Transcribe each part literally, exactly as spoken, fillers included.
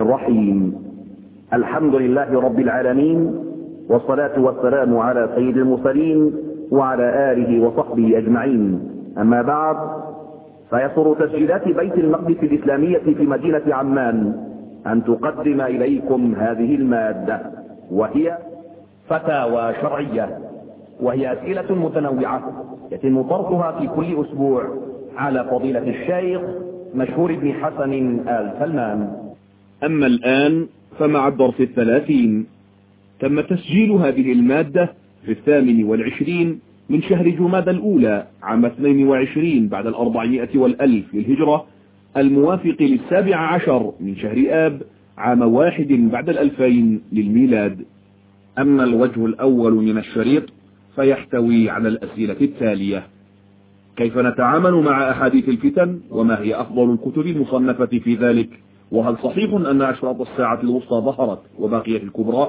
الرحيم. الحمد لله رب العالمين، والصلاة والسلام على سيد المرسلين وعلى آله وصحبه أجمعين. أما بعد، فيسر تسجيلات بيت المقدس الإسلامية في مدينة عمان أن تقدم إليكم هذه المادة، وهي فتاوى شرعية، وهي أسئلة متنوعة يتم طرحها في كل أسبوع على فضيلة الشيخ مشهور بن حسن آل سلمان. أما الآن فمع الدرس الثلاثين. تم تسجيل هذه المادة في الثامن والعشرين من شهر جمادى الأولى عام اثنين وعشرين بعد الأربعمائة والألف للهجرة، الموافق للسابع عشر من شهر آب عام واحد بعد الألفين للميلاد. أما الوجه الأول من الشريط فيحتوي على الأسئلة التالية: كيف نتعامل مع أحاديث الفتن، وما هي أفضل الكتب المصنفة في ذلك، وهل صحيح أن أشراط الساعة الوسطى ظهرت وبقيت الكبرى؟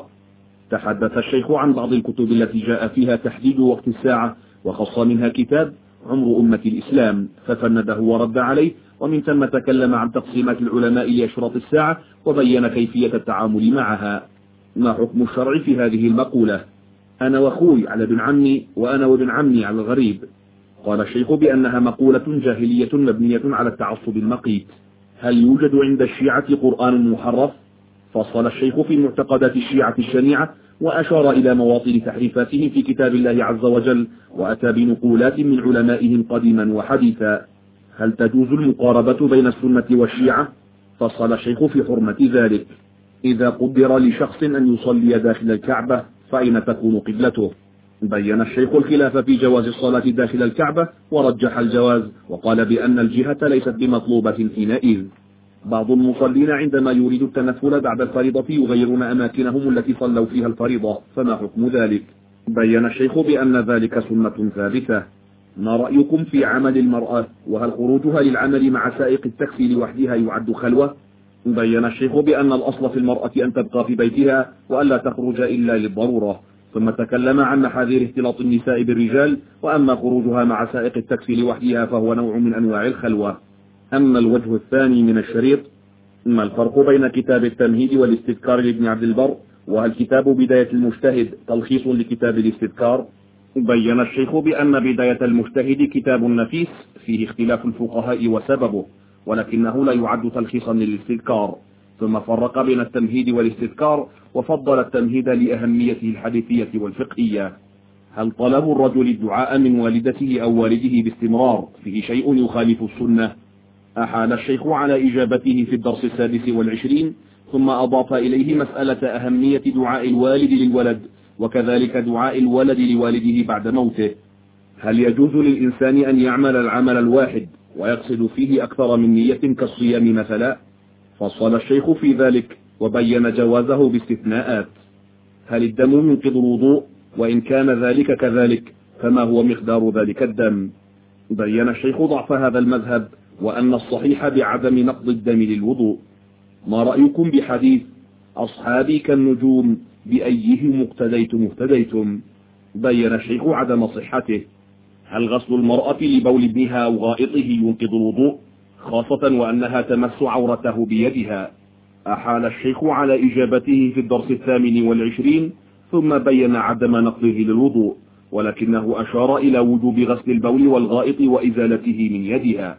تحدث الشيخ عن بعض الكتب التي جاء فيها تحديد وقت الساعة، وخص منها كتاب عمر أمة الإسلام ففنده ورد عليه، ومن ثم تكلم عن تقسيمات العلماء لأشراط الساعة وبين كيفية التعامل معها. ما حكم الشرع في هذه المقولة؟ أنا وأخوي على ابن عمي، وأنا وابن عمي على الغريب. قال الشيخ بأنها مقولة جاهلية مبنية على التعصب المقيت. هل يوجد عند الشيعة قرآن محرف؟ فصل الشيخ في معتقدات الشيعة الشنيعة، وأشار إلى مواطن تحريفاتهم في كتاب الله عز وجل، وأتى بنقولات من علمائهم قديما وحديثا. هل تجوز المقاربة بين السنة والشيعة؟ فصل الشيخ في حرمة ذلك. إذا قدر لشخص أن يصلي داخل الكعبة فأين تكون قبلته؟ بين الشيخ الخلاف في جواز الصلاة داخل الكعبة، ورجح الجواز، وقال بأن الجهة ليست بمطلوبة حينئذ. بعض المصلين عندما يريد التنفل بعد الفريضة يغيرون أماكنهم التي صلوا فيها الفريضة، فما حكم ذلك؟ بين الشيخ بأن ذلك سنة ثابتة. ما رأيكم في عمل المرأة، وهل خروجها للعمل مع سائق التاكسي لوحدها يعد خلوة؟ بين الشيخ بأن الأصل في المرأة أن تبقى في بيتها وألا تخرج إلا للضرورة، ثم تكلم عن محاذير اختلاط النساء بالرجال، وأما خروجها مع سائق التاكسي لوحدها فهو نوع من أنواع الخلوة. أما الوجه الثاني من الشريط: ما الفرق بين كتاب التمهيد والاستذكار لابن عبد البر، وهل كتاب بداية المجتهد تلخيص لكتاب الاستذكار؟ بين الشيخ بأن بداية المجتهد كتاب نفيس فيه اختلاف الفقهاء وسببه، ولكنه لا يعد تلخيصا للاستذكار. ثم فرق بين التمهيد والاستذكار، وفضل التمهيد لأهميته الحديثية والفقهية. هل طلب الرجل الدعاء من والدته أو والده باستمرار فيه شيء يخالف السنة؟ أحال الشيخ على إجابته في الدرس السادس والعشرين، ثم أضاف إليه مسألة أهمية دعاء الوالد للولد، وكذلك دعاء الولد لوالده بعد موته. هل يجوز للإنسان أن يعمل العمل الواحد ويقصد فيه أكثر من نية كالصيام مثلا؟ فصل الشيخ في ذلك، وبين جوازه باستثناءات. هل الدم ينقض الوضوء؟ وإن كان ذلك كذلك فما هو مقدار ذلك الدم؟ بين الشيخ ضعف هذا المذهب، وأن الصحيح بعدم نقض الدم للوضوء. ما رأيكم بحديث أصحابي كالنجوم بأيهم اقتديتم اهتديتم؟ بين الشيخ عدم صحته. هل غسل المرأة لبول ابنها أو غائطه ينقض الوضوء، خاصة وأنها تمس عورته بيدها؟ أحال الشيخ على إجابته في الدرس الثامن والعشرين، ثم بين عدم نقضه للوضوء، ولكنه أشار إلى وجوب غسل البول والغائط وإزالته من يدها.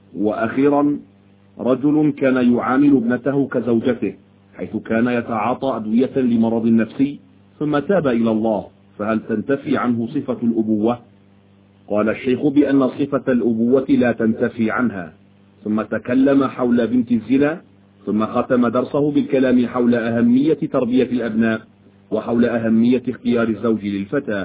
وأخيرا: رجل كان يعامل ابنته كزوجته، حيث كان يتعاطى أدوية لمرض نفسي، ثم تاب إلى الله، فهل تنتفي عنه صفة الأبوة؟ قال الشيخ بأن صفة الأبوة لا تنتفي عنها، ثم تكلم حول بنت الزنا، ثم ختم درسه بالكلام حول أهمية تربية الأبناء، وحول أهمية اختيار الزوج للفتاة.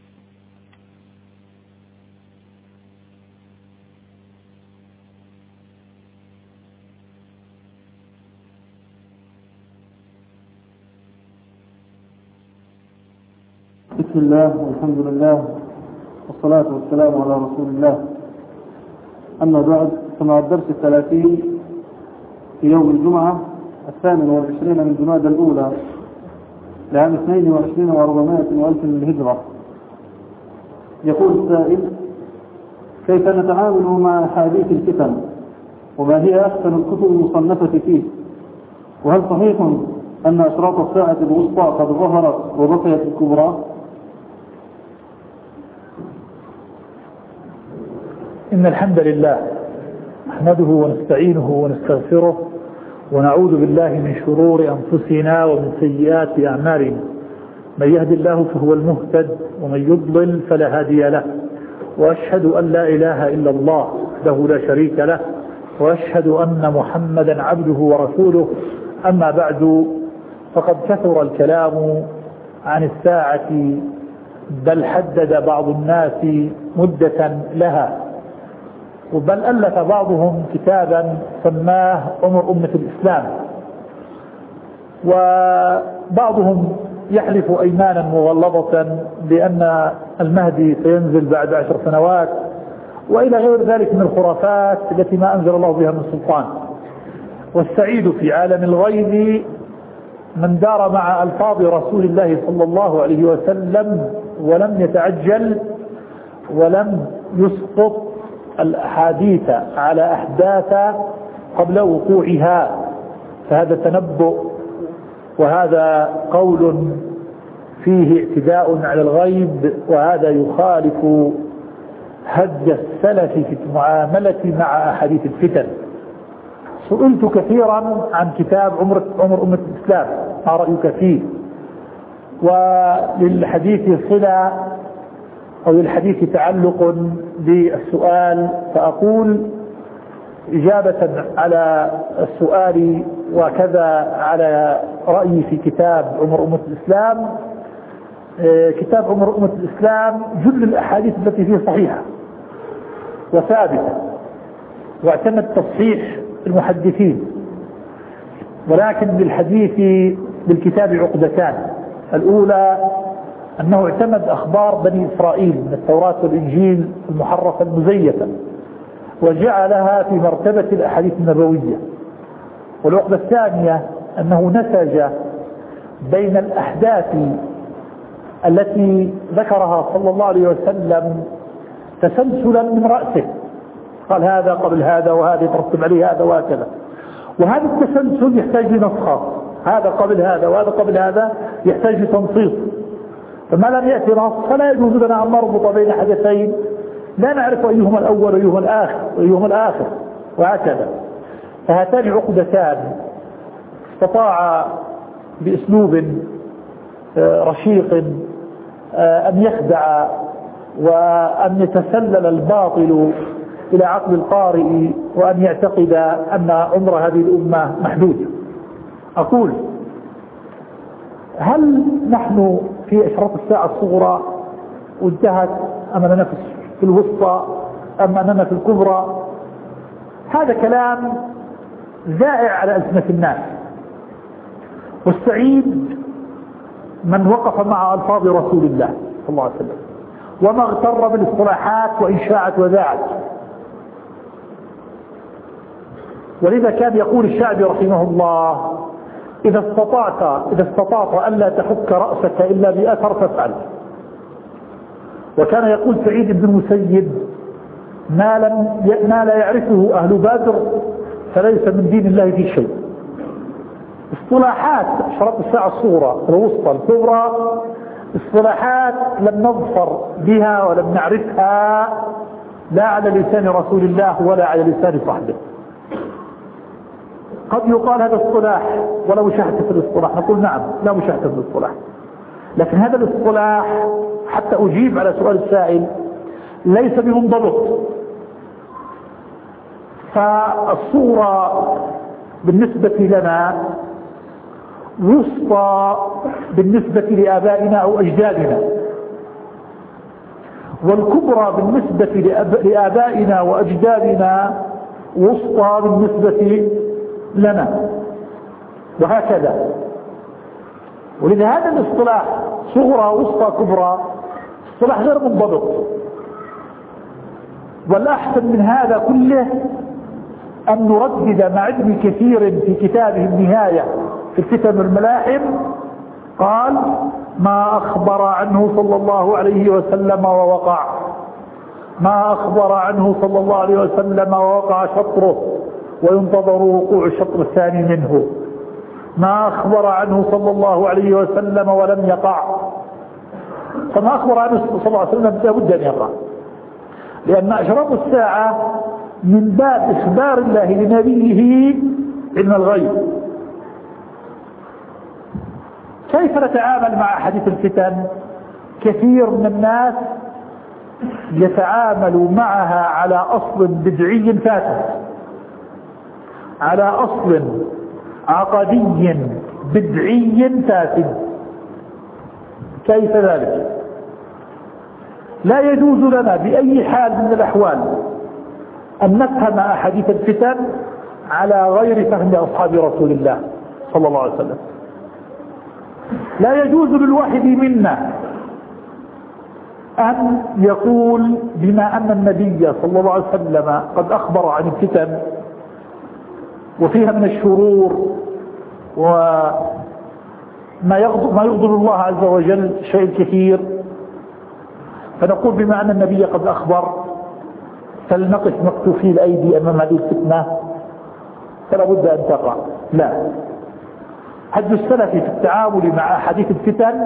بسم الله والحمد لله والصلاة والسلام على رسول الله. أما بعد، فمع الدرس الثلاثين في يوم الجمعة الثامن والعشرين من جمادى الأولى لعام اثنين وعشرين وأربعمائة وألف من الهجرة. يقول السائل: كيف نتعامل مع أحاديث الفتن، وما هي أحسن الكتب المصنفة فيه؟ وهل صحيح أن أشراط الساعة الوسطى قد ظهرت وبقيت الكبرى؟ إن الحمد لله نحمده ونستعينه ونستغفره ونعوذ بالله من شرور أنفسنا ومن سيئات أعمالنا. من يهد الله فهو المهتد ومن يضلل فلا هادي له، وأشهد أن لا إله إلا الله وحده لا شريك له، وأشهد أن محمدا عبده ورسوله. أما بعد، فقد كثر الكلام عن الساعة، بل حدد بعض الناس مدة لها، وبل ألف بعضهم كتابا سماه عمر أمة الإسلام، وبعضهم يحلف أيمانا مغلظة بأن المهدي سينزل بعد عشر سنوات، وإلى غير ذلك من الخرافات التي ما أنزل الله بها من سلطان. والسعيد في عالم الغيب من دار مع ألفاظ رسول الله صلى الله عليه وسلم ولم يتعجل ولم يسقط الأحاديث على أحداث قبل وقوعها، فهذا تنبؤ، وهذا قول فيه اعتداء على الغيب، وهذا يخالف هدي السلف في المعاملة مع أحاديث الفتن. سئلت كثيرا عن كتاب عمر, عمر أمة الإسلام، ما رأيك فيه؟ وللحديث صلة أو للحديث تعلق بالسؤال، فأقول إجابة على السؤال وكذا على رأيي في كتاب عمر أمة الإسلام. كتاب عمر أمة الإسلام جل الأحاديث التي فيه صحيحة وثابتة، واعتمد تصحيح المحدثين، ولكن للحديث بالكتاب عقدتان. الأولى أنه اعتمد أخبار بني إسرائيل من التوراة والإنجيل المحرفة المزيفة وجعلها في مرتبة الأحاديث النبوية. والعقدة الثانية أنه نسج بين الأحداث التي ذكرها صلى الله عليه وسلم تسلسلا من رأسه، قال هذا قبل هذا وهذا يترتب عليه هذا وهكذا، وهذا التسلسل يحتاج لنسخة، هذا قبل هذا وهذا قبل هذا يحتاج لتنصيص. فما لم يأتي نص فلا يجوز لنا أن نربط بين حدثين لا نعرف أيهما الأول وأيهما الآخر وأيهما الآخر وهكذا. فهاتان عقدتان استطاع بأسلوب رشيق أن يخدع وأن يتسلل الباطل إلى عقل القارئ وأن يعتقد أن عمر هذه الأمة محدود. أقول هل نحن في أشراط الساعة الصغرى وانتهت أمامنا في الوسطى أم أننا في الكبرى؟ هذا كلام زائع على ألسنة الناس، والسعيد من وقف مع ألفاظ رسول الله صلى الله عليه وسلم وما اغتر بالاصطلاحات وإن شاعت وذاعت. ولذا كان يقول الشعبي رحمه الله: إذا استطعت إذا استطعت ألا تحك رأسك إلا بأثر فافعل. وكان يقول سعيد بن المسيب: ما لم ما لا يعرفه أهل بدر فليس من دين الله في شيء. اصطلاحات أشراط الساعة الصغرى الوسطى الكبرى اصطلاحات لم نظفر بها ولم نعرفها لا على لسان رسول الله ولا على لسان صحبه. قد يقال هذا اصطلاح ولا مشاهدة في الاصطلاح، نقول نعم لا مشاهدة في الاصطلاح، لكن هذا الاصطلاح حتى أجيب على سؤال السائل ليس بمنضبط. فالصورة بالنسبة لنا وسطى بالنسبة لآبائنا أو أجدادنا، والكبرى بالنسبة لآبائنا وأجدادنا وسطى بالنسبة لنا، وهكذا. ولذا هذا الاصطلاح صغرى وسطى كبرى اصطلاح غير منضبط. والأحسن من هذا كله أن نردد مع ابن كثير في كتابه النهاية في الفتن والملاحم، قال: ما أخبر عنه صلى الله عليه وسلم ووقع ما أخبر عنه صلى الله عليه وسلم ووقع شطره وينتظر وقوع الشطر الثاني منه. ما أخبر عنه صلى الله عليه وسلم ولم يقع، فما أخبر عنه صلى الله عليه وسلم لابد أن يقع، لأن أشراط الساعة من باب إخبار الله لنبيه علم الغيب. كيف نتعامل مع حديث الفتن؟ كثير من الناس يتعامل معها على أصل بدعي فاسد، على أصل عقدي بدعي فاسد. كيف ذلك؟ لا يجوز لنا بأي حال من الأحوال أن نفهم أحاديث الفتن على غير فهم أصحاب رسول الله صلى الله عليه وسلم. لا يجوز للواحد منا أن يقول بما أن النبي صلى الله عليه وسلم قد أخبر عن الفتن وفيها من الشرور وما يغضب, ما يغضب الله عز وجل شيء كثير، فنقول بما أن النبي قد أخبر فلنقف مكتوفي الأيدي أمام هذه الفتنة فلا بد أن تقع. لا، حد السلف في التعامل مع أحاديث الفتن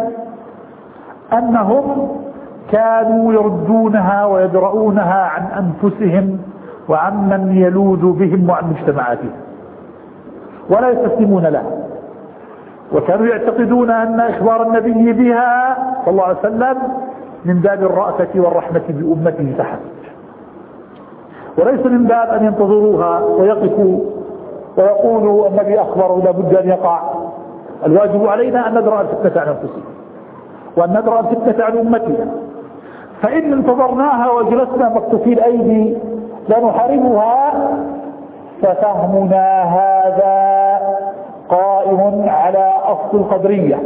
أنهم كانوا يردونها ويدرؤونها عن أنفسهم وعن من يلوذ بهم وعن مجتمعاتهم ولا يستسلمون لها، وكانوا يعتقدون أن إخبار النبي بها صلى الله عليه وسلم من باب الرأفة والرحمة بأمته فحسب، وليس من باب أن ينتظروها ويقفوا ويقولوا النبي أخبر لا بد أن يقع. الواجب علينا أن ندرأ الفتنة عن أنفسنا وأن ندرأ الفتنة عن أمتنا، فإن انتظرناها وجلسنا مكتوفي الأيدي لا نحاربها ففهمنا هذا قائم على أصل القدرية،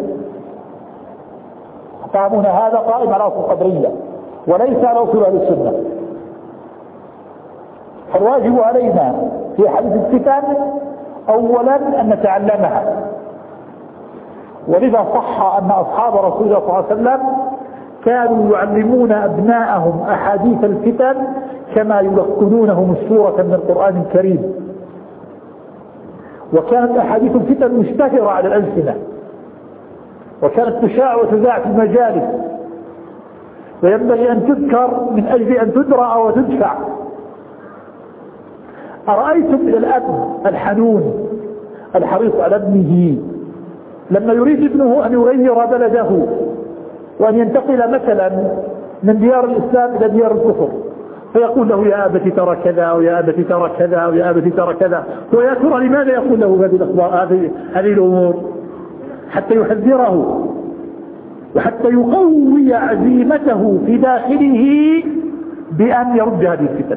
فهمنا هذا قائم على أصل القدرية وليس على أصول أهل السنة. فالواجب علينا في حديث الفتن أولا أن نتعلمها، ولذا صح أن أصحاب رسول الله صلى الله عليه وسلم كانوا يعلمون أبناءهم أحاديث الفتن كما يلقنونهم السورة من القرآن الكريم، وكانت أحاديث الفتن مشتهرة على الألسنة وكانت تشاع وتذاع في المجالس، وينبغي أن تذكر من أجل أن تدرأ وتدفع. أرأيتم الأب الحنون الحريص على ابنه لما يريد ابنه أن يغير بلده وأن ينتقل مثلا من ديار الإسلام إلى ديار الكفر، فيقول له يا أبت ترى كذا ويا أبت ترى كذا ويا أبت ترى كذا، ويا ترى لماذا يقول له هذه الأخبار هذه هذه الأمور؟ حتى يحذره وحتى يقوي عزيمته في داخله بأن يرد هذه الفتن.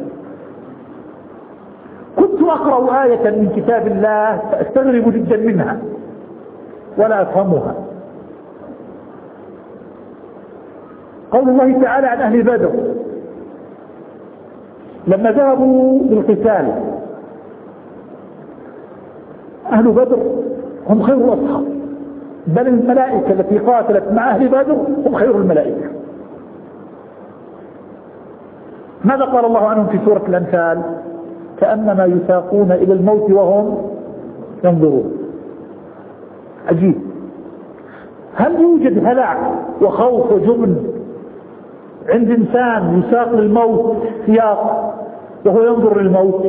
كنت أقرأ آية من كتاب الله فأستغرب جدا منها ولا أفهمها. قول الله تعالى عن أهل بدر لما ذهبوا للقتال، أهل بدر هم خير الأصحاب، بل الملائكة التي قاتلت مع أهل بدر هم خير الملائكة. ماذا قال الله عنهم في سورة الأنفال؟ كأنما يساقون إلى الموت وهم ينظرون. عجيب، هل يوجد هلع وخوف وجبن عند إنسان يساق للموت سياق وهو ينظر للموت؟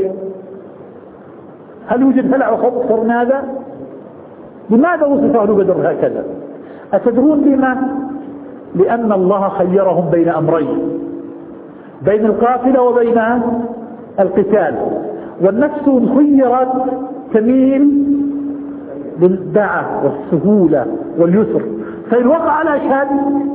هل يوجد هلع وخوف أكثر من هذا؟ لماذا وصف أهل بدر هكذا؟ أتدرون بما؟ لأن الله خيرهم بين أمرين، بين القافلة وبين القتال، والنفس خيرت تميل للدعة والسهولة واليسر، فإن وقع الأشهاد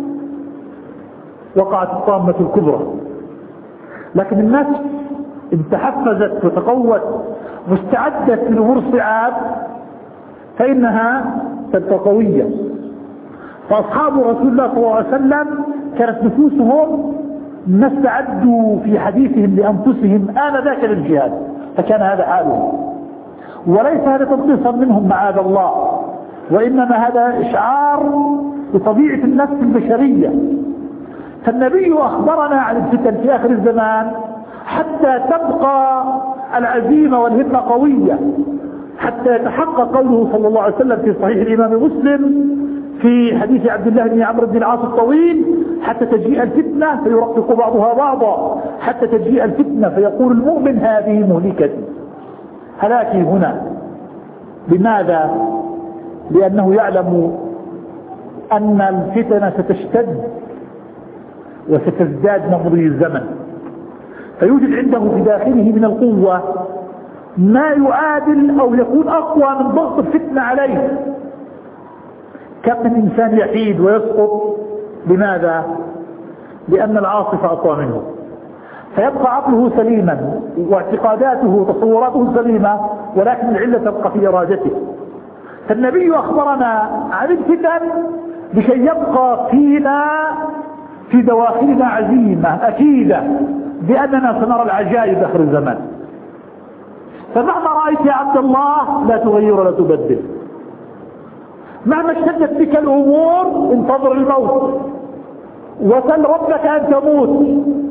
وقعت الطامة الكبرى. لكن النفس إن تحفزت وتقوت واستعدت للأمور الصعاب فإنها تبقى قوية. فأصحاب رسول الله صلى الله عليه وسلم كانت نفوسهم ما استعدوا في حديثهم لأنفسهم آنذاك للجهاد، فكان هذا حالهم، وليس هذا تنقيصا منهم معاذ الله، وإنما هذا إشعار بطبيعة النفس البشرية. فالنبي أخبرنا عن الفتن في آخر الزمان حتى تبقى العزيمة والهمة قوية، حتى يتحقق قوله صلى الله عليه وسلم في صحيح الإمام مسلم في حديث عبد الله بن عمرو بن العاص الطويل: حتى تجيء الفتنة فيرقق بعضها بعضا، حتى تجيء الفتنة فيقول المؤمن هذه مهلكتي، هلاكي هنا. لماذا؟ لأنه يعلم أن الفتنة ستشتد وستزداد مضي الزمن، فيوجد عنده في داخله من القوة ما يعادل أو يكون أقوى من ضغط الفتنة عليه. كم من إنسان يحيد ويسقط، لماذا؟ لأن العاصفة أقوى منه، فيبقى عقله سليما واعتقاداته وتصوراته سليمة، ولكن العلة تبقى في إرادته. فالنبي أخبرنا عن الفتن لكي يبقى فينا في دواخلنا عزيمة أكيدة بأننا سنرى العجائب آخر الزمان. فمهما رأيت يا عبد الله لا تغير ولا تبدل، مهما اشتدت بك الأمور انتظر الموت وسل ربك أن تموت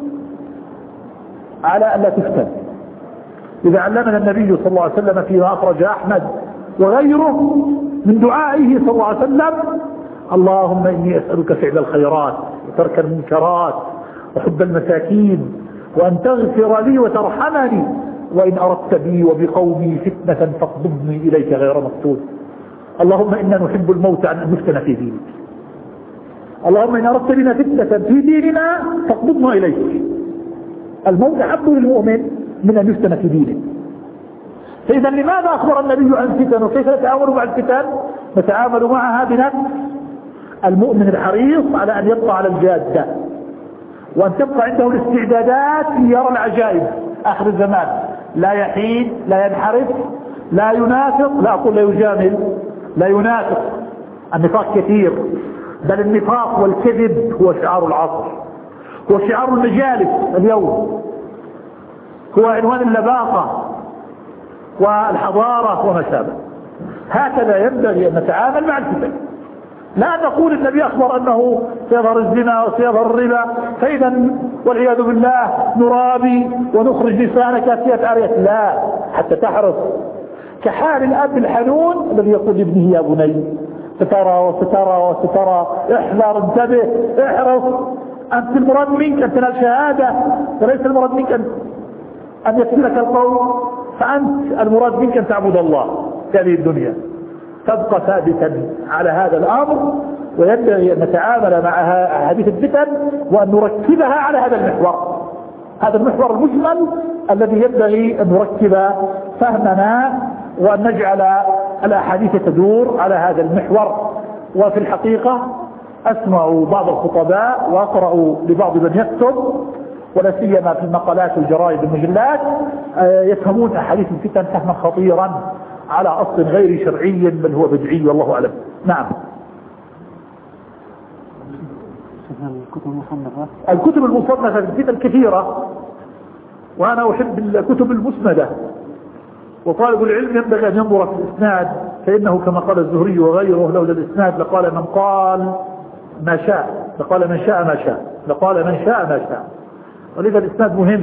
على أن لا تفتن. إذا علمنا النبي صلى الله عليه وسلم فيما أخرج أحمد وغيره من دعائه صلى الله عليه وسلم: اللهم إني أسألك فعل الخيرات وترك المنكرات وحب المساكين وأن تغفر لي وترحمني، وإن أردت بي وبقومي فتنة فاقبضني إليك غير مفتون. اللهم إنا نحب الموت عن أن نفتن في دينك. اللهم إن أردت بنا فتنة في ديننا فاقبضنا إليك. الموت أحب للمؤمن من أن يفتن في دينه. فإذا لماذا أخبر النبي عن الفتن وكيف نتعامل مع الفتن؟ نتعامل معها بنفس المؤمن الحريص على أن يبقى على الجادة، وأن تبقى عنده الاستعدادات ليرى العجائب آخر الزمان، لا يحيد، لا ينحرف، لا ينافق، لا أقول لا يجامل، لا ينافق، النفاق كثير، بل النفاق والكذب هو شعار العصر، هو شعار المجالس اليوم، هو عنوان اللباقة والحضارة وما شابه. هكذا ينبغي أن نتعامل مع الفتن. لا نقول النبي أخبر أنه سيظهر الزنا وسيظهر الربا فإذا والعياذ بالله نرابي ونخرج نساءنا كاسيات عاريات، لا، حتى تحرص كحال الأب الحنون الذي يقول لابنه: يا بني سترى وسترى وسترى، احذر، انتبه، احرص، أنت المراد منك أن تنال شهادة وليس المراد منك أن أن يكفلك القوم، فأنت المراد منك أن تعبد الله في هذه الدنيا. تبقى ثابتا على هذا الأمر، وينبغي أن نتعامل مع هذه الفتن وأن نركبها على هذا المحور، هذا المحور المجمل الذي ينبغي أن نركب فهمنا وأن نجعل الأحاديث تدور على هذا المحور. وفي الحقيقة أسمع بعض الخطباء وأقرأ لبعض من يكتب، ولا سيما في المقالات والجرائد والمجلات، يفهمون أحاديث الفتن فهما خطيرا على أصل غير شرعي بل هو بدعي، والله أعلم. نعم. الكتب المصنفة الكتب المصنفة في الفتن كثيرة، وأنا أحب الكتب المسندة، وطالب العلم ينبغي أن ينظر في الإسناد، فإنه كما قال الزهري وغيره: لولا الإسناد لقال من قال ما شاء، لقال من شاء ما شاء، لقال من شاء ما شاء. ولذا الإسناد مهم.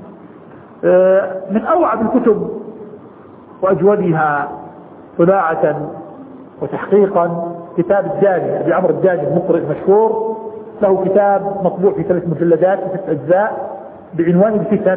من أوعب الكتب وأجودها طلاعة وتحقيقا كتاب الداني، أبي عمرو الداني المقرئ المشهور، له كتاب مطبوع في ثلاث مجلدات في ست أجزاء بعنوان الفتن.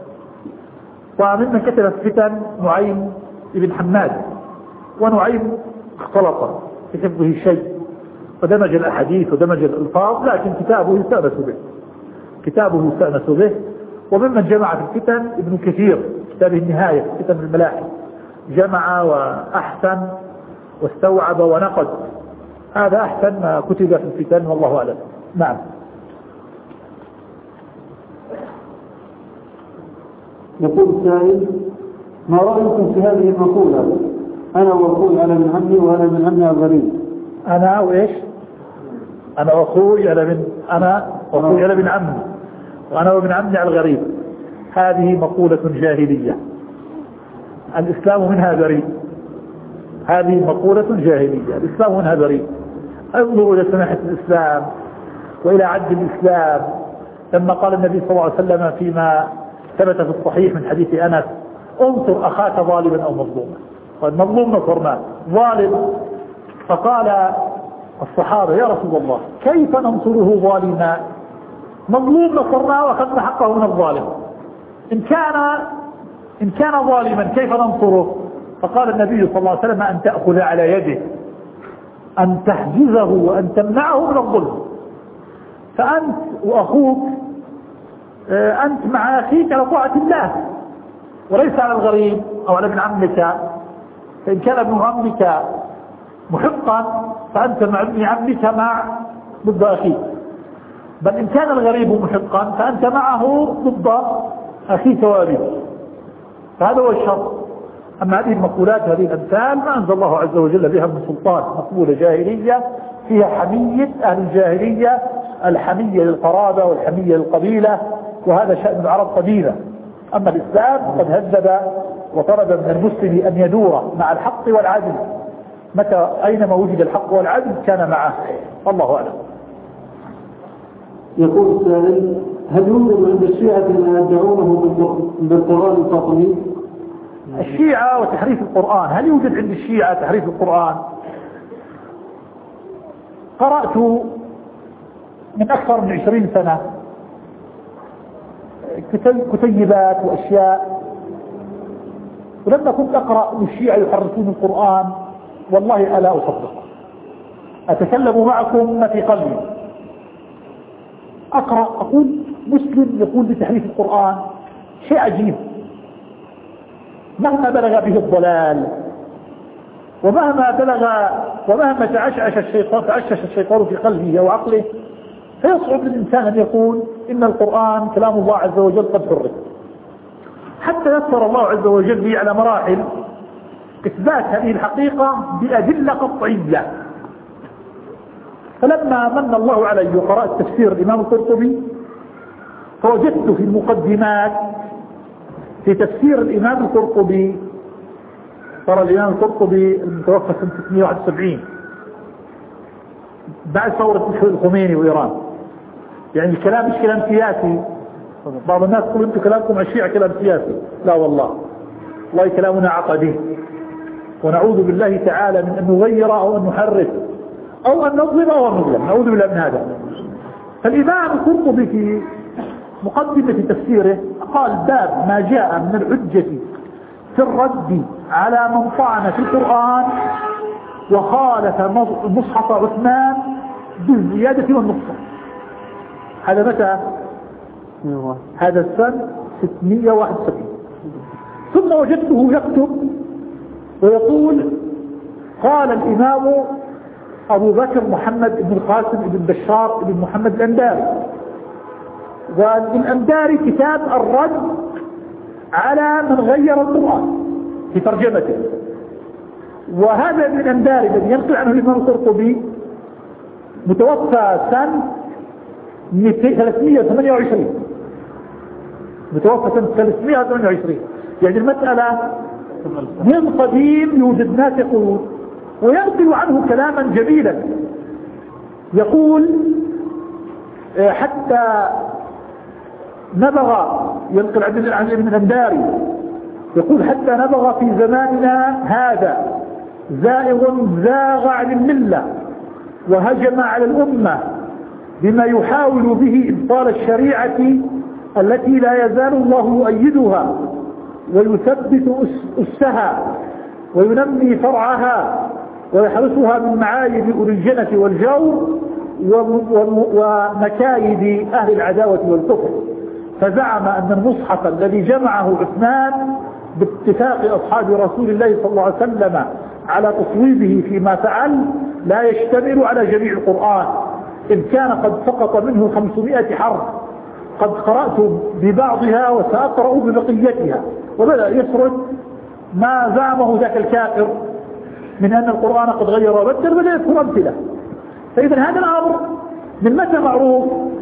وممن كتب الفتن نعيم بن حماد، ونعيم اختلط في حفظه شيء ودمج الأحاديث ودمج الألفاظ، لكن كتابه يستأنس به، كتابه يستأنس به. وممن جمع في الفتن ابن كثير، كتابه النهاية في فتن الملاحم، جمع وأحسن واستوعب ونقد، هذا أحسن ما كتب في الفتن والله أعلم. نعم. يقول السائل: ما رأيكم في هذه المقولة: أنا وأخوي على من عمي وأنا من عمي الغريب؟ أنا وإيش؟ أنا وأخوي على من أنا وأخوي على من عمي وأنا ومن عمي على الغريب. هذه مقولة جاهلية، الإسلام منها بريء. هذه مقولة جاهلية، الإسلام منها بريء. انظروا إلى سماحة الإسلام وإلى عدل الإسلام، لما قال النبي صلى الله عليه وسلم فيما ثبت في الصحيح من حديث أنس: انصر أخاك ظالما أو مظلوما. قال مظلوم نصرناه، ظالم. فقال الصحابة يا رسول الله كيف ننصره ظالما؟ مظلوم نصرناه وأخذنا حقه من الظالم، إن كان إن كان ظالما كيف ننصره؟ فقال النبي صلى الله عليه وسلم أن تأخذ على يده، أن تحجزه وأن تمنعه من الظلم. فأنت وأخوك أنت مع أخيك على طاعة الله وليس على الغريب أو على ابن عمك. فإن كان ابن عمك محقا فأنت مع ابن عمك مع ضد أخيك، بل إن كان الغريب محقا فأنت معه ضد أخيك وأبيك. فهذا هو الشرط. أما هذه المقولات هذه الأمثال ما أنزل الله عز وجل بها من سلطان، مقولة جاهلية فيها حمية أهل الجاهلية، الحمية للقرابة والحمية للقبيلة، وهذا شأن العرب قديما. أما الإسلام قد هذب وطلب من المسلم أن يدور مع الحق والعدل، متى أينما وجد الحق والعدل كان معه. الله أعلم. يقول السائل: هل يوجد عند الشيعة ما يدعونه بالقرآن الفاطمي؟ الشيعة وتحريف القرآن، هل يوجد عند الشيعة تحريف القرآن؟ قرأت من أكثر من عشرين سنة كتيبات وأشياء، ولما كنت أقرأ أن الشيعة يحرفون القرآن والله ألا أصدق. أتكلم معكم ما في قلبي. أقرأ أقول مسلم يقول بتحريف القرآن، شيء عجيب. مهما بلغ به الضلال ومهما بلغ ومهما تعشعش الشيطان تعشش الشيطان في قلبه أو عقله، فيصعب للإنسان أن يقول إن القرآن كلام الله عز وجل قد حرف، حتى يسر الله عز وجل لي على مراحل إثبات هذه الحقيقة بأدلة قطعية. فلما من الله علي وقرأت تفسير الإمام القرطبي فوجدت في المقدمات في تفسير الإمام القرطبي، ترى الإمام القرطبي المتوفى سنة ستمائة وواحد وسبعين بعد ثورة الخميني وإيران، يعني الكلام مش كلام سياسي. بعض الناس يقول انتم كلامكم على الشيعة كلام سياسي، لا والله، والله كلامنا عقدي، ونعوذ بالله تعالى من أن نغير أو أن نحرف أو أن نظلم أو أن نظلم، نعوذ بالله من هذا. فالإمام القرطبي في مقدمة تفسيره قال: باب ما جاء من الحجة في الرد على من طعن في القرآن وخالف مصحف عثمان بالزيادة والنقصان. هذا متى؟ هذا السنة ستمائة وواحد وسبعين. ثم وجدته يكتب ويقول: قال الإمام أبو بكر محمد بن القاسم بن بشار بن محمد الأنداري، والأنداري كتاب الرد على من غير القرآن في ترجمته. وهذا ابن الأنداري الذي ينقل عنه الإمام القرطبي متوفى سنة ثلاثمائة وثمانية وعشرين، متوفى سنة ثلاثمائة وثمانية وعشرين. يعني المسألة من قديم يوجد ناس يقول، وينقل عنه كلاما جميلا يقول: حتى نبغ، ينقل عن ابن الأنداري يقول: حتى نبغ في زماننا هذا زائغ زاغ عن الملة وهجم على الأمة بما يحاول به إبطال الشريعة التي لا يزال الله يؤيدها ويثبت أسها وينمي فرعها ويحرسها من معايب أولي الجنة والجور ومكايد أهل العداوة والكفر. فزعم أن المصحف الذي جمعه عثمان باتفاق أصحاب رسول الله صلى الله عليه وسلم على تصويبه فيما فعل لا يشتمل على جميع القرآن، إذ كان قد سقط منه خمسمائة حرف قد قرأت ببعضها وسأقرأ ببقيتها. وبدأ يسرد ما زعمه ذاك الكافر من أن القرآن قد غير وبدل، بدأ يذكر أمثلة. فإذا هذا الأمر من متى معروف؟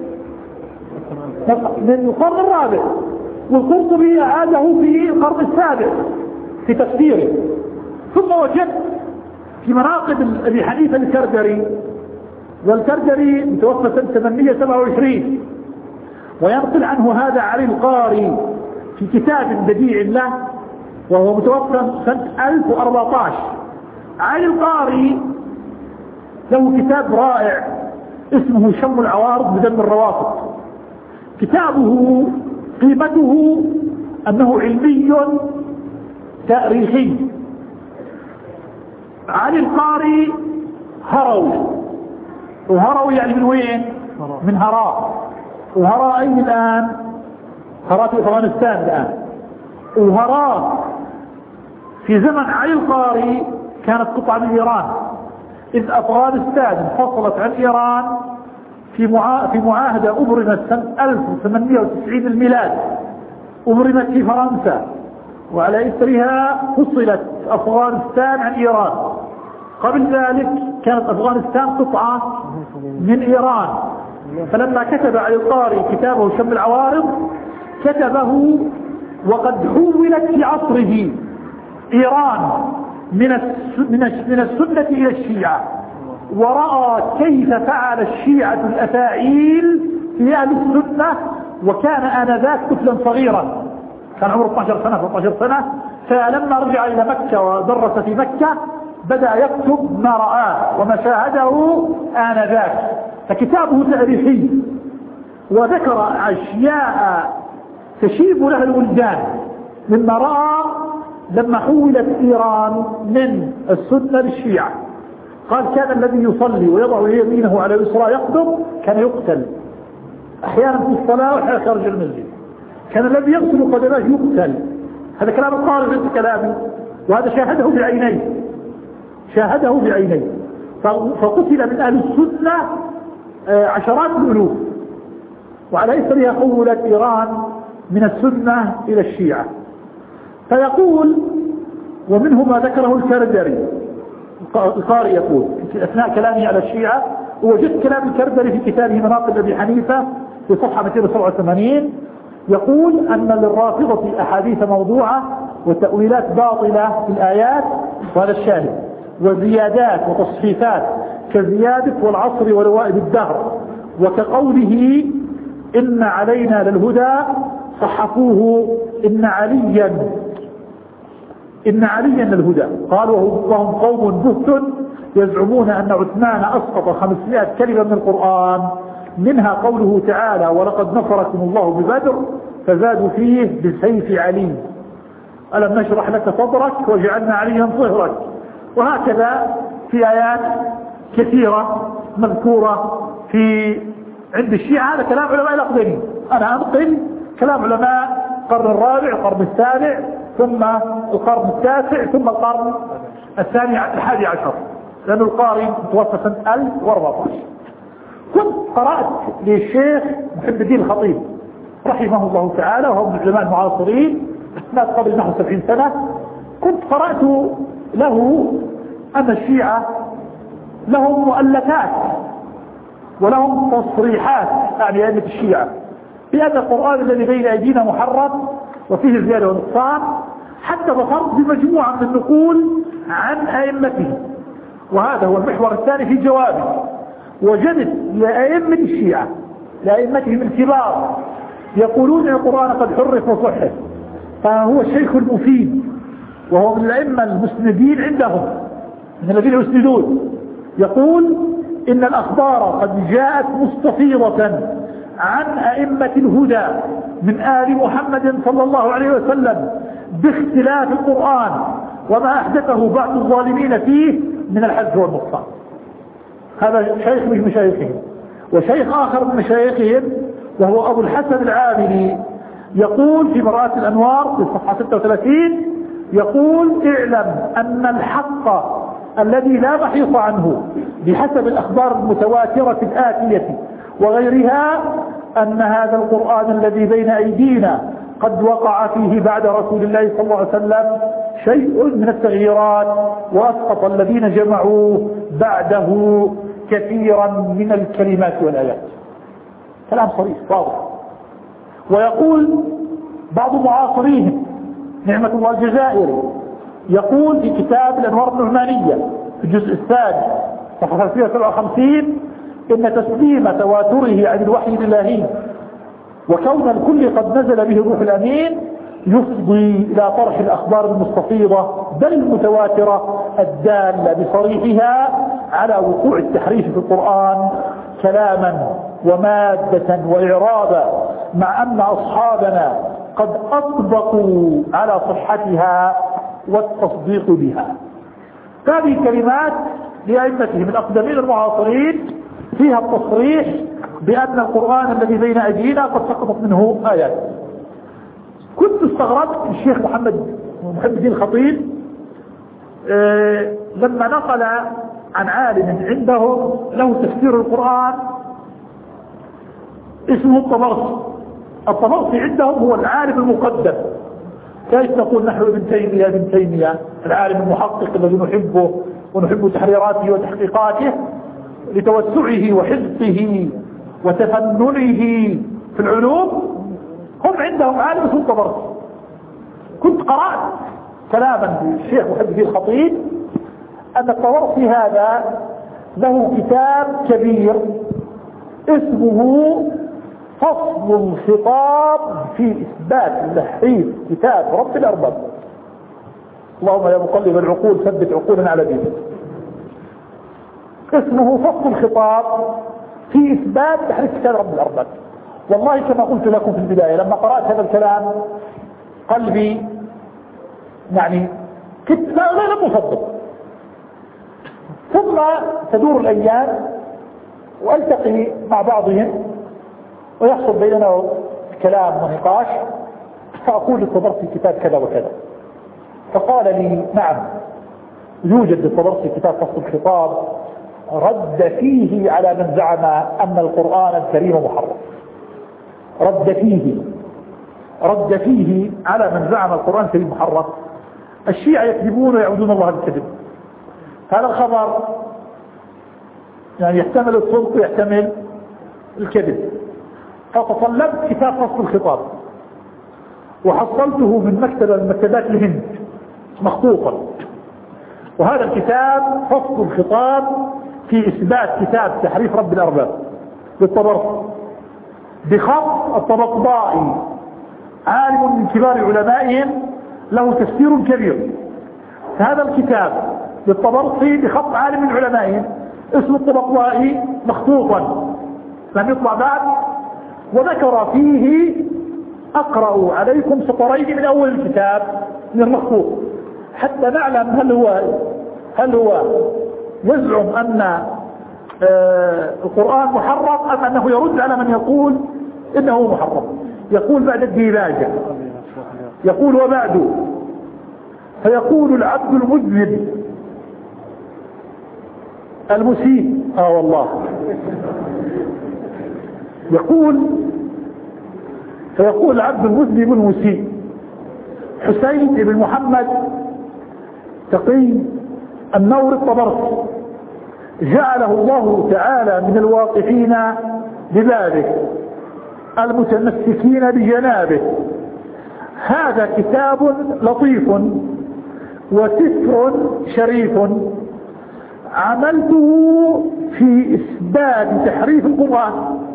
من القرن الرابع، والقرطبي أعاده في القرن السابع في تفسيره. ثم وجدت في مناقب أبي حنيفة الكردري، والكردري متوفى سنة ثمانمائة وسبعة وعشرين، وينقل عنه هذا علي القاري في كتاب بديع له وهو متوفى سنة ألف وأربعة عشر. علي القاري له كتاب رائع اسمه شم العوارض بدم الروافض. كتابه قيمته أنه علمي تاريخي. علي القاري هروي، وهروي يعني من وين؟ من هراء. وهراء أين الآن؟ هراء في أفغانستان الآن. وهراء في زمن علي القاري كانت قطعة من إيران، إذ أفغانستان انفصلت عن إيران في معا... في معاهدة أبرمت سنة ألف وثمانمائة وتسعين الميلاد، أبرمت في فرنسا، وعلى إثرها فصلت أفغانستان عن إيران. قبل ذلك كانت أفغانستان قطعة من إيران. فلما كتب علي القاري كتابه شم العوارض كتبه وقد حولت في عصره إيران من من السنة إلى الشيعة، ورأى كيف فعل الشيعة الأفاعيل في أهل السنة، وكان آنذاك طفلا صغيرا، كان عمره اثنتا عشرة سنة ثلاثة عشر سنة. فلما رجع إلى مكة ودرس في مكة بدأ يكتب ما رآه وما شاهده آنذاك، فكتابه تاريخي، وذكر أشياء تشيب لها الولدان مما رأى لما حولت إيران من السنة للشيعة. قال كان الذي يصلي ويضع يمينه على يسرى يقدم كان يقتل أحيانا في الصلاة وأحيانا خارج المسجد. كان الذي يغسل قدماه يقتل. هذا كلام القارئ في كلامي، وهذا شاهده بعينيه، شاهده بعينيه. فقتل من أهل السنة عشرات الألوف، وعلى إثرها حولت إيران من السنة إلى الشيعة. فيقول ومنه ما ذكره الكردري. القارئ يقول في أثناء كلامه على الشيعة، ووجدت كلام الكردري في كتابه مناقب أبي حنيفة في صفحة مئتين وسبعة وثمانين، يقول أن للرافضة أحاديث موضوعة وتأويلات باطلة في الآيات، وهذا الشاهد، وزيادات وتصحيفات كزيادة والعصر ولوائد الدهر، وكقوله إن علينا للهدى صحفوه إن عليا إن عليا للهدى. قالوا وهم قوم بهت يزعمون أن عثمان أسقط خمسمائة كلمة من القرآن، منها قوله تعالى ولقد نصركم الله ببدر، فزادوا فيه بالسيف علي، ألم نشرح لك صدرك وجعلنا عليا ظهرك. وهكذا في آيات كثيرة مذكورة في عند الشيعة. هذا كلام علماء الأقدمين، أنا أنقل كلام علماء القرن الرابع القرن السابع ثم القرن التاسع ثم القرن الثاني الحادي عشر، لأن القارئ توفى سنة ألف وأربعة عشر. كنت قرأت للشيخ محب الدين الخطيب رحمه الله تعالى، وهو من العلماء المعاصرين، مات قبل نحو سبعين سنة. كنت قرأت له أن الشيعة لهم مؤلفات ولهم تصريحات، يعني أئمة الشيعة، بأن القرآن الذي بين أيدينا محرم وفيه زيادة ونقصان، حتى ظفرت بمجموعة من النقول عن أئمته. وهذا هو المحور الثاني في جوابي. وجدت لأئمة الشيعة لأئمتهم الكبار يقولون أن القرآن قد حرف وصحف، فهو الشيخ المفيد، وهو من الأئمة المسندين عندهم، من الذين يسندون، يقول إن الأخبار قد جاءت مستفيضة عن أئمة الهدى من آل محمد صلى الله عليه وسلم باختلاف القرآن وما أحدثه بعض الظالمين فيه من الحذف والنقصان. هذا شيخ من مشايخهم. وشيخ آخر من مشايخهم وهو أبو الحسن العاملي يقول في مرآة الأنوار في صفحة ستة وثلاثين، يقول اعلم أن الحق الذي لا محيط عنه بحسب الأخبار المتواترة الآتية وغيرها أن هذا القرآن الذي بين أيدينا قد وقع فيه بعد رسول الله صلى الله عليه وسلم شيء من التغييرات، وأسقط الذين جمعوا بعده كثيرا من الكلمات والآيات. كلام صريح واضح. ويقول بعض معاصريهم نعمة الله الجزائري يقول في كتاب الأنوار النعمانية في الجزء الثاني صفحة ثلاثمائة وسبعة وخمسين إن تسليم تواتره عن الوحي الإلهي وكون الكل قد نزل به الروح الأمين يفضي إلى طرح الأخبار المستفيضة بل المتواترة الدالة بصريحها على وقوع التحريف في القرآن كلاما ومادة وإعرابا، مع أن أصحابنا قد أطبقوا على صحتها والتصديق بها. هذه كلمات لأئمتهم الأقدمين المعاصرين فيها التصريح بأن القرآن الذي بين أيدينا قد سقطت منه آيات. كنت استغربت الشيخ محمد محمد الدين الخطيب آه لما نقل عن عالم عنده له تفسير القرآن اسمه الطبرسي. الطبرسي عندهم هو العالم المقدم، كيف نقول نحن ابن تيمية ابن تيمية العالم المحقق الذي نحبه ونحب تحريراته وتحقيقاته لتوسعه وحفظه وتفننه في العلوم. هم عندهم عالم اسمه الطبرسي. كنت قرأت كلاما للشيخ محمد الدين الخطيب أن الطبرسي هذا له كتاب كبير اسمه فصل الخطاب في إثبات تحريف كتاب رب الأرباب. اللهم يا مقلب العقول ثبت عقولنا على دينك. اسمه فصل الخطاب في إثبات تحريف كتاب رب الأرباب. والله كما قلت لكم في البداية لما قرأت هذا الكلام قلبي يعني كنت لا لم أصدق. ثم تدور الأيام وألتقي مع بعضهم ويحصل بيننا كلام ونقاش، فأقول للطبرسي كتاب كذا وكذا، فقال لي نعم يوجد للطبرسي كتاب فصل الخطاب رد فيه على من زعم أن القرآن الكريم محرف. رد فيه رد فيه على من زعم القرآن الكريم محرف. الشيعة يكذبون ويعودون الله بالكذب. هذا الخبر يعني يحتمل الصدق ويحتمل الكذب. فتصلبت كتاب فصل الخطاب وحصلته من مكتبة من مكتبات الهند مخطوطا. وهذا الكتاب فصل الخطاب في إثبات كتاب تحريف رب الأرباب للطبرسي بخط الطبطبائي، عالم من كبار علمائهم له تفسير كبير. هذا الكتاب للطبرسي بخط عالم من علمائهم اسمه الطبطبائي مخطوطا لم يطلع بعد، وذكر فيه أقرأ عليكم سطرين من أول الكتاب من المخطوط حتى نعلم هل هو هل هو يزعم أن آه القرآن محرم أم أنه يرد على من يقول إنه محرم. يقول بعد الديباجة يقول وبعد فيقول العبد المذنب المسيء آه والله يقول فيقول العبد المذنب المسيء حسين بن محمد تقي النور الطبرسي جعله الله تعالى من الواقفين ببابه المتمسكين بجنابه. هذا كتاب لطيف وسفر شريف عملته في إثبات تحريف القرآن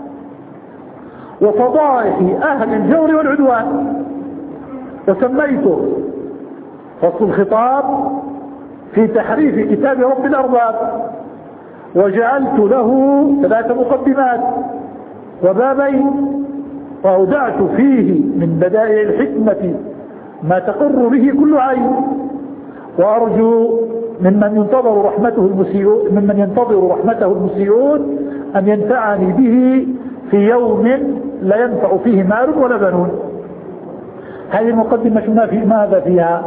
وفضائح أهل الجور والعدوان، وسميته فصل الخطاب في تحريف كتاب رب الأرباب، وجعلت له ثلاث مقدمات وبابين، وأودعت فيه من بدائع الحكمة ما تقر به كل عين، وأرجو ممن ينتظر رحمته المسيئون ممن ينتظر رحمته المسيئون أن ينفعني به في يوم لا ينفع فيه مال ولا بنون. هذه المقدمة شو في ماذا فيها؟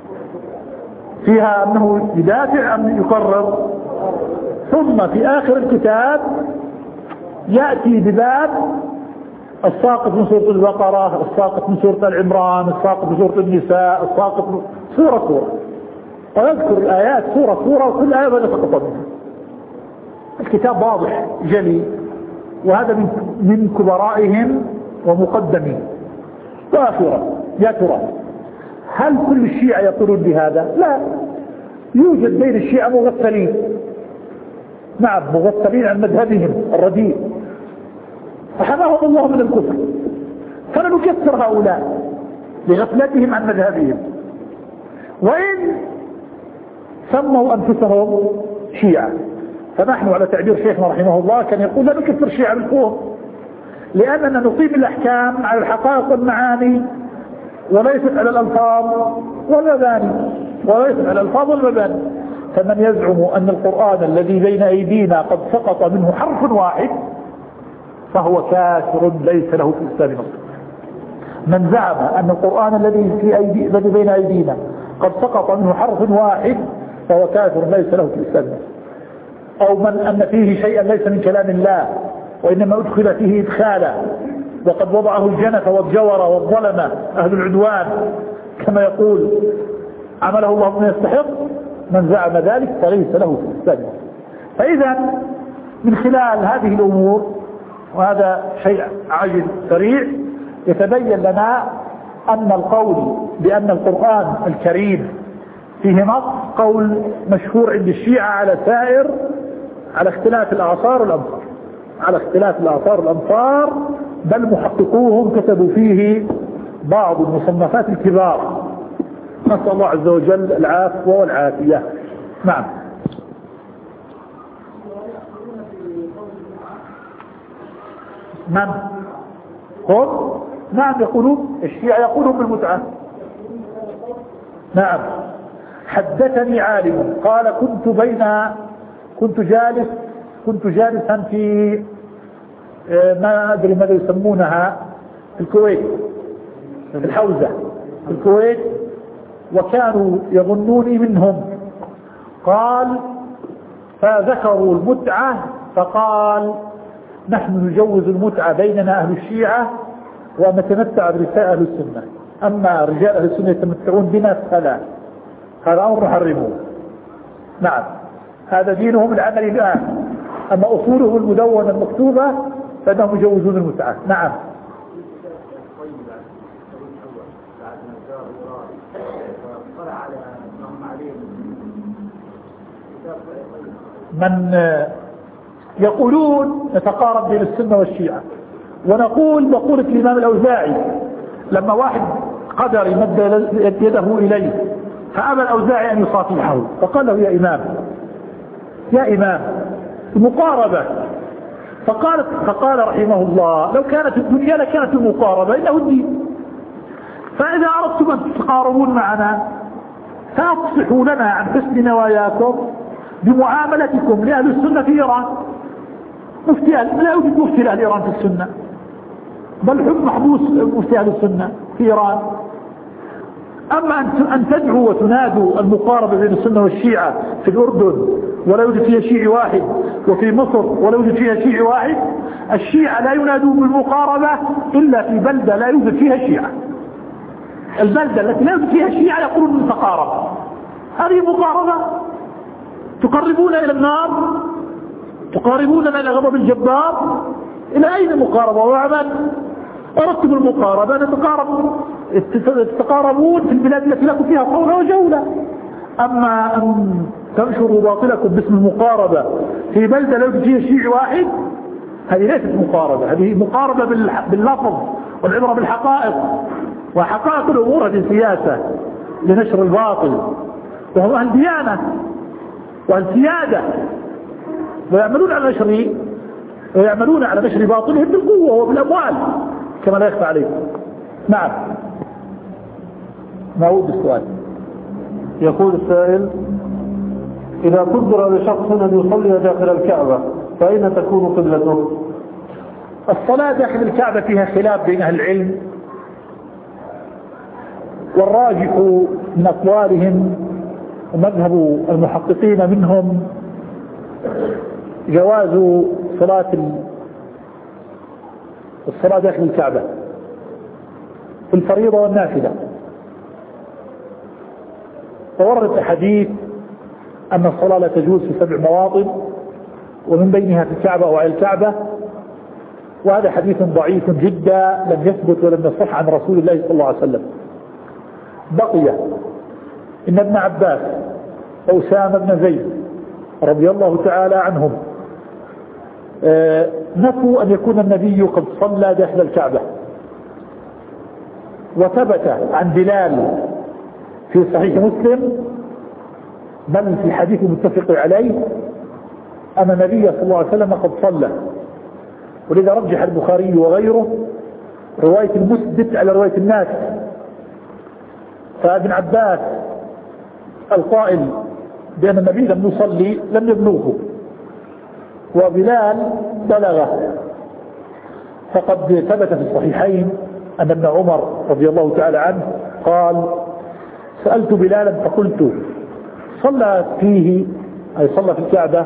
فيها أنه يدافع أم يقرر. ثم في آخر الكتاب يأتي بباب الساقط من سورة البقرة، الساقط من سورة العمران، الساقط من سورة النساء، الساقط من سورة سورة، ويذكر الآيات سورة سورة وكل آية بدأ سقط منها. الكتاب واضح جلي، وهذا من من كبرائهم ومقدمين. وآخرا يا ترى هل كل الشيعة يقولون بهذا؟ لا، يوجد بين الشيعة مغفلين، نعم مغفلين عن مذهبهم الرديء فحماهم الله من الكفر، فلا نكسر هؤلاء لغفلتهم عن مذهبهم. وإن سموا أنفسهم شيعة، فنحن على تعبير شيخنا رحمه الله كان يقول لا نكفر الشيعة بالكفر، لأننا نقيم الأحكام على الحقائق والمعاني وليست على الألفاظ والمباني، وليست على الألفاظ والمباني. فمن يزعم أن القرآن الذي بين أيدينا قد سقط منه حرف واحد فهو كافر ليس له في الإسلام نصيب. من زعم أن القرآن الذي في أيدي الذي بين أيدينا قد سقط منه حرف واحد فهو كافر ليس له في الإسلام نصيب. أو من أن فيه شيئا ليس من كلام الله وإنما أدخل فيه إدخالا وقد وضعه الجنة والجور والظلم أهل العدوان كما يقول عمله الله من يستحق، من زعم ذلك فليس له في الإسلام. فإذا من خلال هذه الأمور، وهذا شيء عاجل سريع، يتبين لنا أن القول بأن القرآن الكريم فيه نص قول مشهور عند الشيعة على سائر على اختلاف الآثار والأمصار، على اختلاف الآثار والأمصار، بل محققوهم كتبوا فيه بعض المصنفات الكبار. نسأل الله عز وجل العافية والعافية. نعم. من؟ هم؟ نعم يقولون، الشيعة يقولون بالمتعة. نعم. حدثني عالم قال كنت بين كنت جالس كنت جالسا في ما أدري ماذا يسمونها في الكويت، في الحوزة في الكويت، وكانوا يظنوني منهم. قال فذكروا المتعة فقال نحن نجوز المتعة بيننا أهل الشيعة ونتمتع برساء أهل السنة، أما رجال أهل السنة يتمتعون بنا فلا، هذا أمر نحرمه. نعم هذا دينهم العمل الآن، أما أصولهم المدونة المكتوبة فإنهم يجوزون المتعة. نعم. من يقولون نتقارب بين السنة والشيعة، ونقول مقولة الإمام الأوزاعي لما واحد قدر يمد يده إليه فأبى الأوزاعي أن يصافحه فقال له يا إمام يا إمام المقاربة، فقال فقال رحمه الله لو كانت الدنيا لكانت المقاربة إنه الدين، فإذا أردتم أن تتقاربون معنا فأصلحوا لنا عن حسن نواياكم بمعاملتكم لأهل السنة في إيران. مفتي لا يوجد مفتي لأهل إيران في السنة، بل حب محبوس مفتي أهل السنة في إيران. أما أن تدعوا وتنادوا المقاربة بين السنة والشيعة في الأردن ولا يوجد فيها شيعي واحد، وفي مصر ولا يوجد فيها شيعي واحد، الشيعة لا ينادون بالمقاربة إلا في بلدة لا يوجد فيها شيعة. البلدة التي لا يوجد فيها شيعة يقولون بالتقارب، هذه مقاربة. تقربون إلى النار، تقاربوننا إلى غضب الجبار، إلى أين مقاربة؟ وعمل أردتم المقاربة نتقارب، تتقاربون في البلاد التي لكم فيها قولة وجولة. أما أن تنشروا باطلكم باسم المقاربة في بلدة لا يوجد فيها شيعي واحد، هذه ليست مقاربة، هذه مقاربة باللفظ والعبرة بالحقائق، وحقائق الأمور هذه سياسة لنشر الباطل، وهم أهل ديانة وأهل سيادة، ويعملون على نشر ويعملون على نشر باطلهم بالقوة وبالأموال كما لا يخفى عليكم. نعم. نعود السؤال. يقول السائل إذا قدر لشخص أن يصلي داخل الكعبة فأين تكون قبلته؟ الصلاة داخل الكعبة فيها خلاف بين أهل العلم، والراجح من أقوالهم ومذهب المحققين منهم جواز صلاة الصلاة داخل الكعبة في الفريضة والنافلة. وورد حديث أن الصلاة لا تجوز في سبع مواطن ومن بينها في الكعبة أو على الكعبة، وهذا حديث ضعيف جدا لم يثبت ولم يصح عن رسول الله صلى الله عليه وسلم. بقي إن ابن عباس وأسامة بن زيد رضي الله تعالى عنهم نفوا أن يكون النبي قد صلى داخل الكعبة، وثبت عن بلال في صحيح مسلم بل في حديث متفق عليه أن النبي صلى الله عليه وسلم قد صلى، ولذا رجح البخاري وغيره رواية المثبت على رواية الناس. فابن عباس القائل بأن النبي لم يصلي لم يبلغه، وبلال بلغه. فقد ثبت في الصحيحين أن ابن عمر رضي الله تعالى عنه قال: سألت بلالا فقلت: صلى فيه أي صلى في الكعبة؟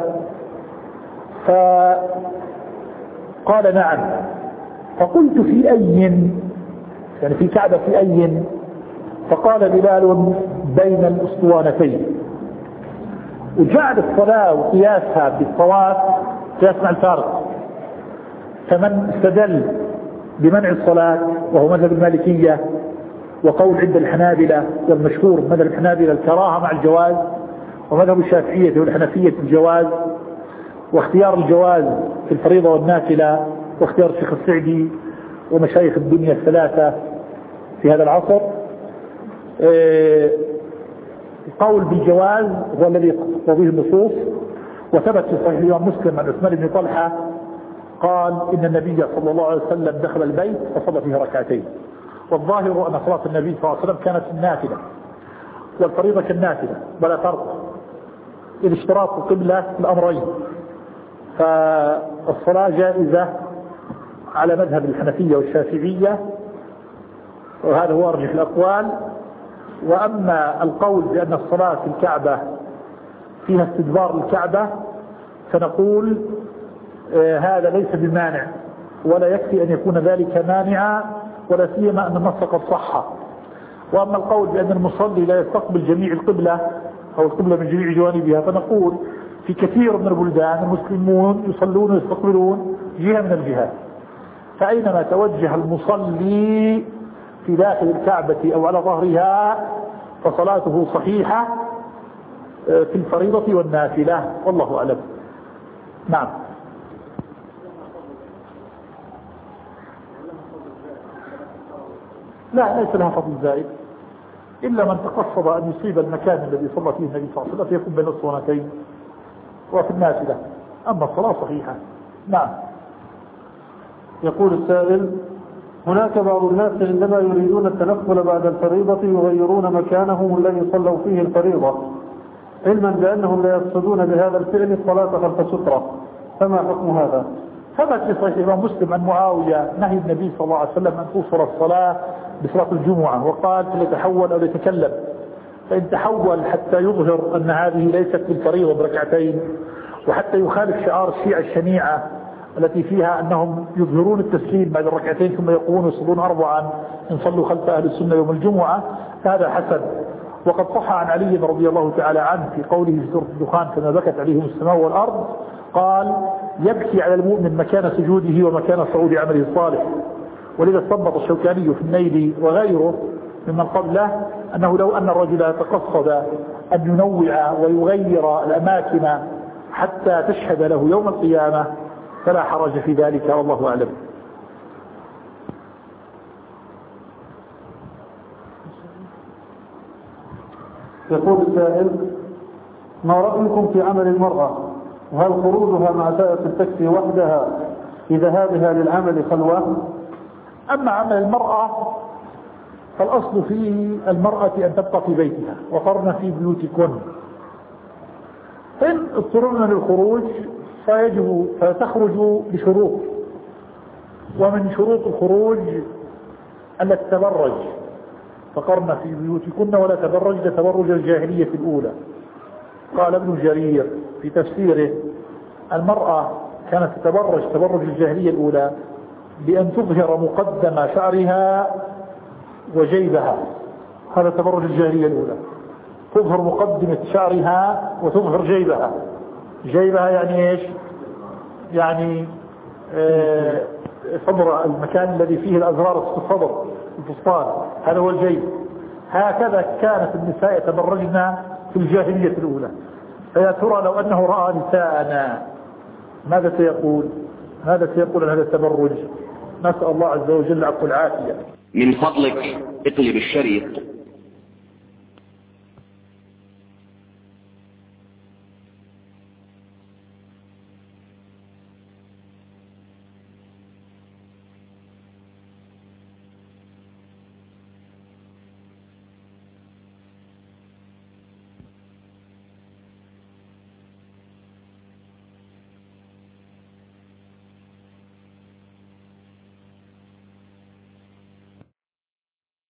فقال: نعم. فقلت: في أي؟ يعني في كعبة في أي؟ فقال بلال: بين الأسطوانتين. وجعل الصلاة وقياسها بالطواف قياس مع الفارق. فمن استدل بمنع الصلاة وهو مذهب المالكية وقول عند الحنابلة والمشهور مذهب الحنابلة الكراهة مع الجواز، ومذهب الشافعية والحنفية الجواز، واختيار الجواز في الفريضة والنافلة، واختيار الشيخ السعدي ومشايخ الدنيا الثلاثة في هذا العصر. القول بالجواز هو الذي تقتضيه النصوص. وثبت في صحيح الإمام مسلم عن عثمان بن طلحة قال: إن النبي صلى الله عليه وسلم دخل البيت فصلى فيه ركعتين. والظاهر أن صلاة النبي صلى الله عليه وسلم كانت النافلة، والفريضة كالنافلة ولا فرق، إذ اشتراط القبلة الأمرين. فالصلاة جائزة على مذهب الحنفية والشافعية، وهذا هو أرجح الأقوال. وأما القول بأن الصلاة في الكعبة فيها استدبار الكعبة فنقول آه هذا ليس بمانع، ولا يكفي أن يكون ذلك مانعا، ولا سيما أن النص قد صح. وأما القول بأن المصلي لا يستقبل جميع القبلة أو القبلة من جميع جوانبها فنقول في كثير من البلدان المسلمون يصلون ويستقبلون جهة من الجهات، فأينما توجه المصلي في داخل الكعبة أو على ظهرها فصلاته صحيحة في الفريضة والنافلة، والله أعلم. نعم. لا، ليس لها فضل زائد إلا من تقصد أن يصيب المكان الذي صلى فيه النبي صلى الله عليه وسلم فيكون بين الصلاتين وفي النافلة، أما الصلاة صحيحة. نعم. يقول السائل: هناك بعض الناس عندما يريدون التنقل بعد الفريضة يغيرون مكانهم الذي صلوا فيه الفريضة، علما بأنهم لا يقصدون بهذا الفعل الصلاة خلف سترة، فما حكم هذا؟ ثبت في صحيح الإمام مسلم عن معاوية نهي النبي صلى الله عليه وسلم أن توصل الصلاة بصلاة الجمعة، وقال: فليتحول أو يتكلم، فإن تحول حتى يظهر أن هذه ليست بالفريضة بركعتين، وحتى يخالف شعار الشيعة الشنيعة التي فيها أنهم يظهرون التسليم بعد الركعتين ثم يقومون يصلون أربعا إن صلوا خلف أهل السنة يوم الجمعة، فهذا حسن. وقد صح عن علي رضي الله تعالى عنه في قوله في سورة الدخان: كما بكت عليهم السماء والأرض، قال: يبكي على المؤمن مكان سجوده ومكان صعود عمله الصالح. ولذا استنبط الشوكاني في النيل وغيره ممن قبله أنه لو أن الرجل تقصد أن ينوع ويغير الأماكن حتى تشهد له يوم القيامة فلا حرج في ذلك، والله أعلم. يقول السائل: ما رأيكم في عمل المرأة؟ وهل خروجها مع سائق التاكسي وحدها بذهابها للعمل خلوة؟ أما عمل المرأة فالأصل فيه المرأة أن تبقى في بيتها وقرن في بيوتكن، إن اضطررنا للخروج فيجب فتخرج بشروط، ومن شروط الخروج أن تتبرج، فقرن في بيوتكن ولا تبرج تبرج الجاهلية الأولى. قال ابن جرير في تفسيره: المرأة كانت تتبرج تبرج الجاهلية الأولى بأن تظهر مقدم شعرها وجيبها، هذا تبرج الجاهلية الأولى، تظهر مقدمة شعرها وتظهر جيبها. جيبها يعني إيش؟ يعني آه صدر، المكان الذي فيه الأزرار في الصدر، الفستان، هذا هو الجيب. هكذا كانت النساء يتبرجن في الجاهلية الأولى. فيا ترى لو أنه رأى نساءنا ماذا سيقول؟ ماذا سيقول عن هذا التبرج؟ نسأل الله عز وجل العفو والعافية. من فضلك اقلب الشريط.